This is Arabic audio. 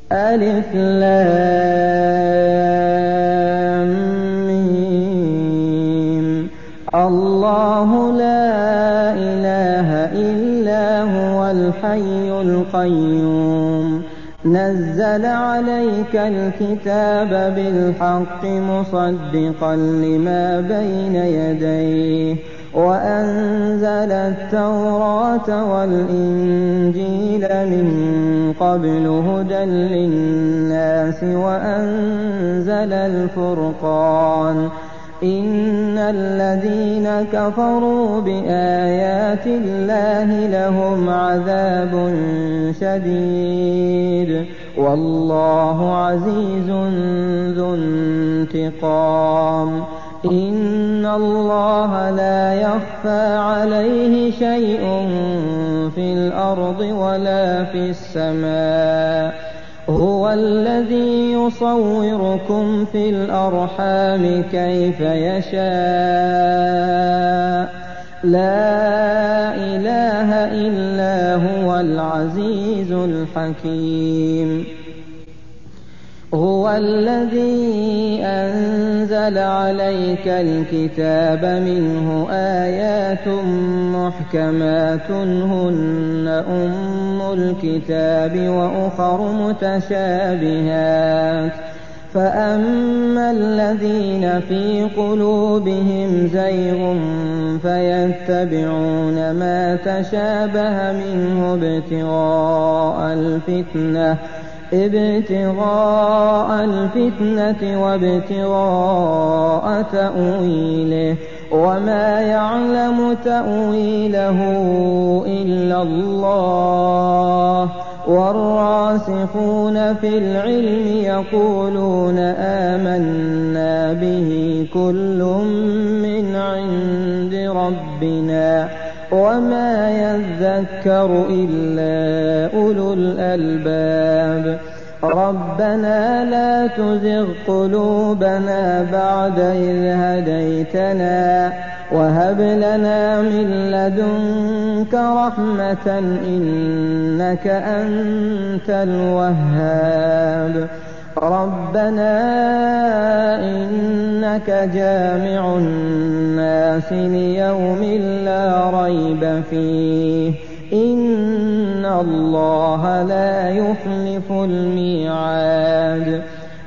ألف لام ميم. الله لا إله إلا هو الحي القيوم نزل عليك الكتاب بالحق مصدقا لما بين يديه وأنزل التوراة والإنجيل من قبل هدى للناس وأنزل الفرقان إن الذين كفروا بآيات الله لهم عذاب شديد والله عزيز ذو انتقام إن الله لا يخفى عليه شيء في الأرض ولا في السماء هو الذي يصوركم في الأرحام كيف يشاء لا إله إلا هو العزيز الحكيم هو الذي أنزل عليك الكتاب منه آيات محكمات هن أم الكتاب وأخر متشابهات فأما الذين في قلوبهم زيغ فيتبعون ما تشابه منه ابتغاء الفتنة وابتغاء تأويله وما يعلم تأويله إلا الله والراسخون في العلم يقولون آمنا به كل من عند ربنا وما يذكر إلا أولو الألباب ربنا لا تزغ قلوبنا بعد إذ هديتنا وهب لنا من لدنك رحمة إنك أنت الوهاب ربنا إنك جامع الناس ليوم لا ريب فيه إن الله لا يخلف الميعاد